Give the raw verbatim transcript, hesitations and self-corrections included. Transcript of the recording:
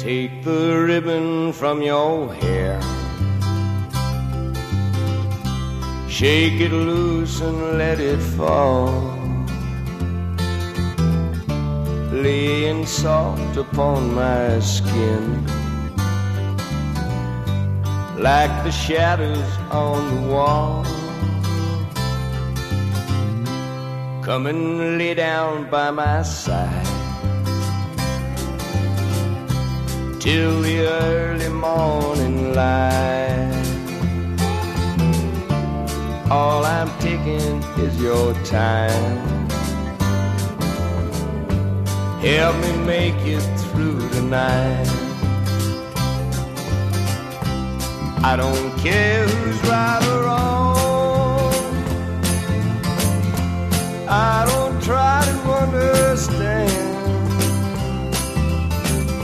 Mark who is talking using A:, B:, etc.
A: Take the ribbon from your hair, shake it loose and let it fall, laying soft upon my skin, like the shadows on the wall. Come and lay down by my side till the early morning light. All I'm taking is your time. Help me make it through tonight. I don't care who's right